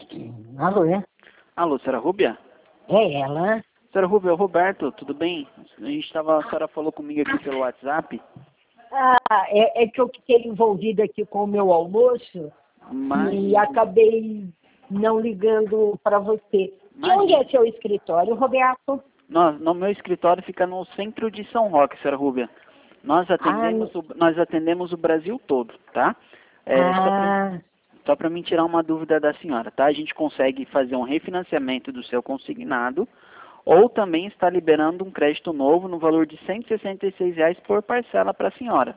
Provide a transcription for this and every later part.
Alô, é? Alô, senhora Rúbia? É ela? Senhora Rúbia, é o Roberto, tudo bem? A senhora falou comigo aqui pelo WhatsApp, É que eu fiquei envolvida aqui com o meu almoço mas, e acabei não ligando para você. De onde é seu escritório, Roberto? no meu escritório fica no centro de São Roque, senhora Rúbia. Nós Ah, atendemos o Brasil todo, tá? ah, Só para me tirar uma dúvida da senhora, tá? A gente consegue fazer um refinanciamento do seu consignado ou também está liberando um crédito novo no valor de R$ 166 por parcela para a senhora.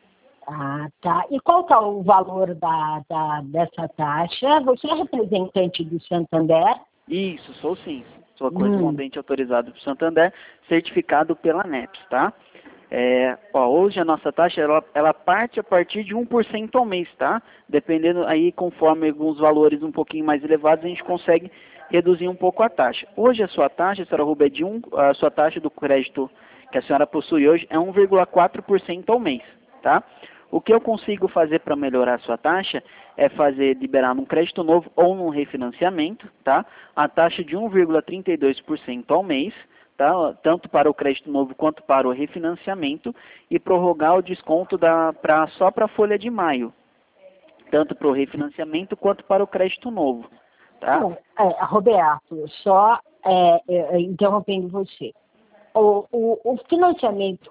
tá. E qual que é o valor dessa taxa? Você é representante do Santander? Isso, sou sim. Sou Hum. correspondente autorizado do Santander, certificado pela NEPS, tá? Hoje a nossa taxa, ela parte a partir de 1% ao mês, tá? Dependendo aí, conforme alguns valores um pouquinho mais elevados, a gente consegue reduzir um pouco a taxa. Hoje a sua taxa, senhora Rubia, a sua taxa do crédito que a senhora possui hoje é 1,4% ao mês, tá? O que eu consigo fazer para melhorar a sua taxa é liberar num crédito novo ou num refinanciamento, tá? A taxa de 1,32% ao mês, tá? Tanto para o crédito novo quanto para o refinanciamento, e prorrogar o desconto só para a folha de maio, tanto para o refinanciamento quanto para o crédito novo, tá? Bom, Roberto, só interrompendo você. O financiamento,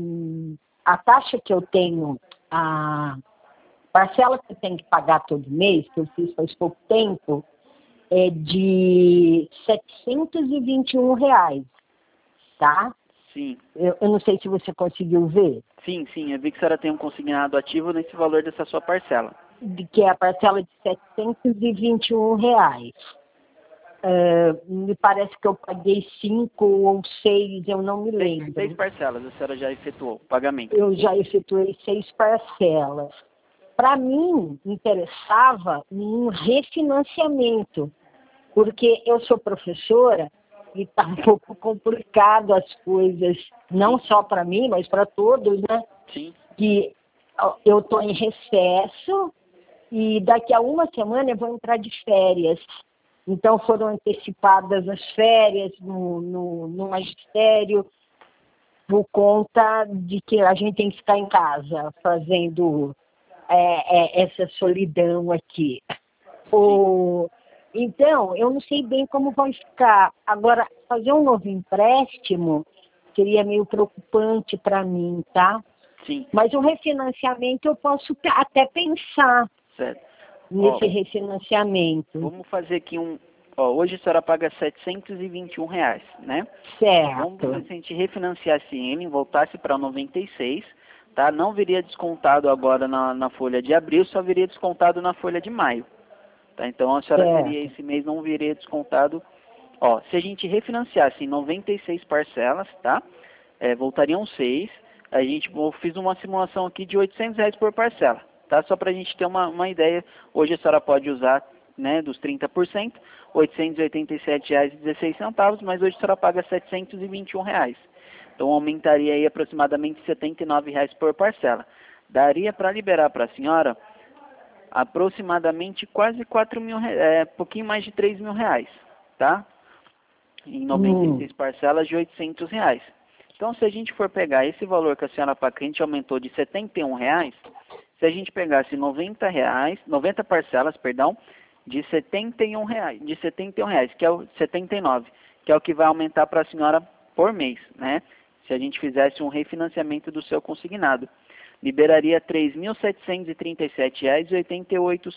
a taxa que eu tenho, a parcela que eu tenho que pagar todo mês, que eu fiz faz pouco tempo, é de R$ 721, tá? Sim. Eu não sei se você conseguiu ver, Sim, eu vi que a senhora tem um consignado ativo nesse valor dessa sua parcela. que é a parcela de R$ 721. Me parece que eu paguei 5 ou 6, eu não me lembro. 6 parcelas a senhora já efetuou o pagamento. Eu já efetuei 6 parcelas. Para mim, interessava um refinanciamento, porque eu sou professora e está um pouco complicado as coisas, não só para mim, mas para todos, né? Sim. Que eu estou em recesso e daqui a uma semana eu vou entrar de férias. Então foram antecipadas as férias no magistério, por conta de que a gente tem que ficar em casa fazendo essa solidão aqui. Então, eu não sei bem como vai ficar. Agora, fazer um novo empréstimo seria meio preocupante para mim, tá? Sim. Mas um refinanciamento eu posso até pensar Certo. nesse refinanciamento. Vamos fazer aqui hoje a senhora paga R$ 721, né? Certo. Vamos ver se a gente refinanciasse ele, voltasse para 96, tá? Não viria descontado agora na folha de abril, só viria descontado na folha de maio, tá? Então a senhora teria esse mês, não viria descontado. Se a gente refinanciasse em 96 parcelas, tá? Voltariam 6. Eu fiz uma simulação aqui de R$ 800 por parcela, tá? Só para a gente ter uma ideia. Hoje a senhora pode usar, né, dos 30%, R$ 887,16, mas hoje a senhora paga R$ 721. Então aumentaria aí aproximadamente R$ 79 por parcela. Daria para liberar para a senhora aproximadamente quase R$ 4.000, pouquinho mais de R$ 3.000, tá? Em 96 parcelas de R$ 800. Então, se a gente for pegar esse valor que a senhora paga, que a gente aumentou de R$ 71, se a gente pegasse 90 parcelas, perdão, de R$ 71, que é o 79, que é o que vai aumentar para a senhora por mês, né? Se a gente fizesse um refinanciamento do seu consignado, liberaria R$ 3.737,88.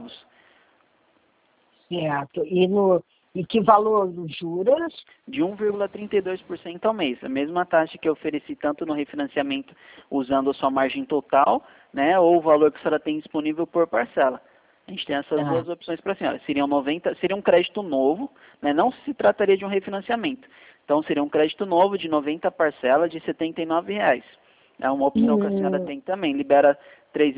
Certo. E que valor dos juros? De 1,32% ao mês. A mesma taxa que eu ofereci tanto no refinanciamento usando a sua margem total, né, ou o valor que a senhora tem disponível por parcela. A gente tem essas duas opções para a senhora. Seria um crédito novo, né, não se trataria de um refinanciamento. Então seria um crédito novo de 90 parcelas de R$ 79. É uma opção que a senhora tem também. Libera R$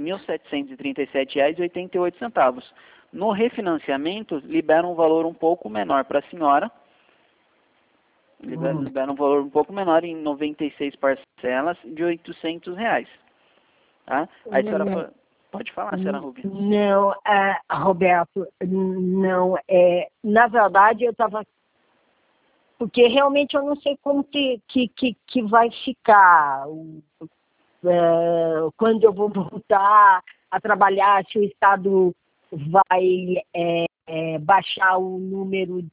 3.737,88. No refinanciamento, libera um valor um pouco menor para a senhora. Libera um valor um pouco menor em 96 parcelas de R$ 800. Tá? Aí a senhora Pode falar, senhora Rubia. Não, Roberto, não. Na verdade, eu estava... Porque realmente eu não sei como que vai ficar, quando eu vou voltar a trabalhar, se o Estado vai baixar o número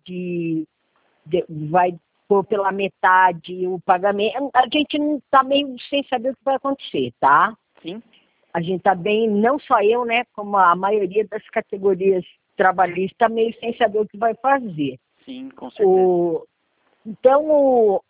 vai pôr pela metade o pagamento. A gente não está meio sem saber o que vai acontecer, tá? Sim. A gente está bem, não só eu, né, como a maioria das categorias trabalhistas, meio sem saber o que vai fazer. Sim, com certeza. Então,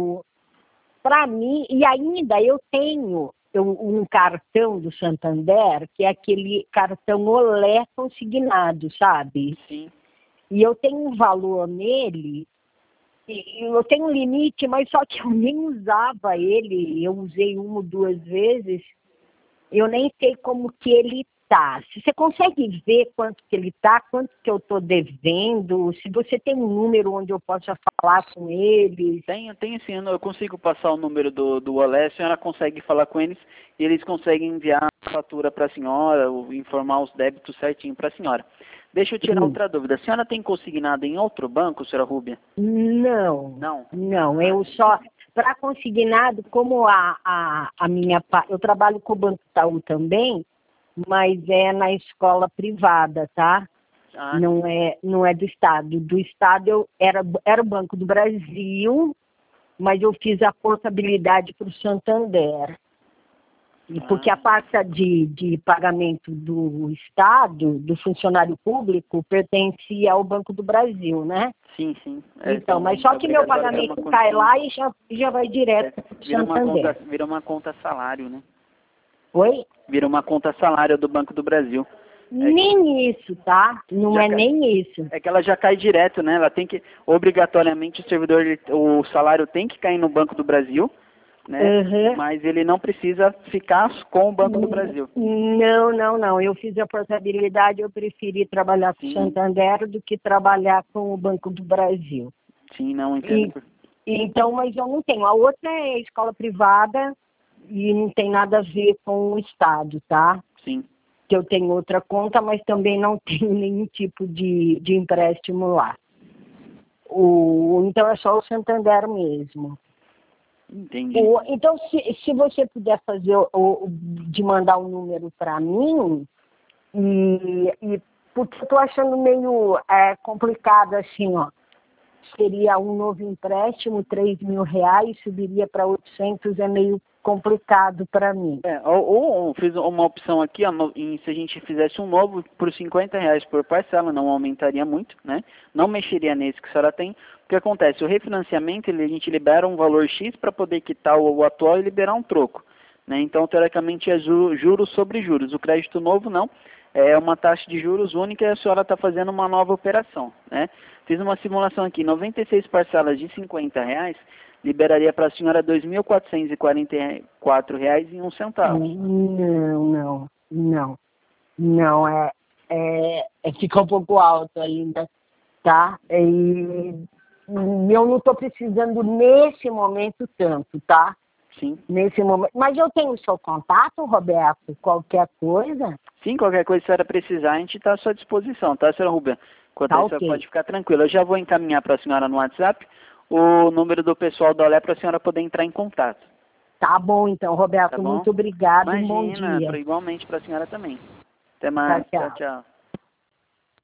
para mim, e ainda eu tenho um cartão do Santander, que é aquele cartão Olé consignado, sabe? Sim. E eu tenho um valor nele, e eu tenho um limite, mas só que eu nem usava ele, eu usei 1 ou 2 vezes, eu nem sei como que ele tá. Se você consegue ver quanto que ele tá, quanto que eu estou devendo, se você tem um número onde eu possa falar com eles. Tenho sim, eu consigo passar o número do Olé, a senhora consegue falar com eles e eles conseguem enviar a fatura para a senhora, ou informar os débitos certinho para a senhora. Deixa eu tirar outra dúvida. A senhora tem consignado em outro banco, senhora Rúbia? Não. Não? Não, eu só... Para consignado, como a minha... Eu trabalho com o Banco Itaú também, mas é na escola privada, tá? Ah, Não é do Estado. Do Estado era o Banco do Brasil, mas eu fiz a portabilidade para o Santander. E porque a pasta de pagamento do Estado, do funcionário público, pertencia ao Banco do Brasil, né? sim, sim. Então, mas só que meu pagamento cai lá e já vai direto para o Santander. Vira uma conta salário, né? Oi? Vira uma conta salário do Banco do Brasil. Nem isso, tá? Não é nem isso. É que ela já cai direto, né? Ela tem que, obrigatoriamente, o salário tem que cair no Banco do Brasil, né? Uhum. Mas ele não precisa ficar com o Banco do Brasil. Não. Eu fiz a portabilidade, eu preferi trabalhar com o Santander do que trabalhar com o Banco do Brasil. Sim, não entendo. Então, mas eu não tenho. A outra é escola privada e não tem nada a ver com o Estado, tá? Sim. Que eu tenho outra conta, mas também não tenho nenhum tipo de empréstimo lá. Então é só o Santander mesmo. Entendi. Então, se você puder fazer de mandar um número para mim, porque eu estou achando meio complicado assim, ó. Seria um novo empréstimo, R$3.000, subiria para 800, é meio complicado para mim. Ou fiz uma opção aqui, ó, se a gente fizesse um novo por R$50 por parcela, não aumentaria muito, né? Não mexeria nesse que a senhora tem. O que acontece? O refinanciamento, a gente libera um valor X para poder quitar o atual e liberar um troco, né? Então, teoricamente, é juros sobre juros. O crédito novo, não. É uma taxa de juros única e a senhora está fazendo uma nova operação, né? Fiz uma simulação aqui, 96 parcelas de R$50, liberaria para a senhora R$2.444,01. Não, fica um pouco alto ainda, tá? E eu não estou precisando nesse momento tanto, tá? Sim. Nesse momento. Mas eu tenho o seu contato, Roberto? Qualquer coisa? Sim, qualquer coisa que a senhora precisar, a gente está à sua disposição, tá, senhora Rubia? Quanto a isso, okay. Pode ficar tranquila. Eu já vou encaminhar para a senhora no WhatsApp o número do pessoal da Olé para a senhora poder entrar em contato. Tá bom, então, Roberto. Tá bom? Muito obrigado. Imagina, bom dia. Igualmente para a senhora também. Até mais. Tchau. Tchau.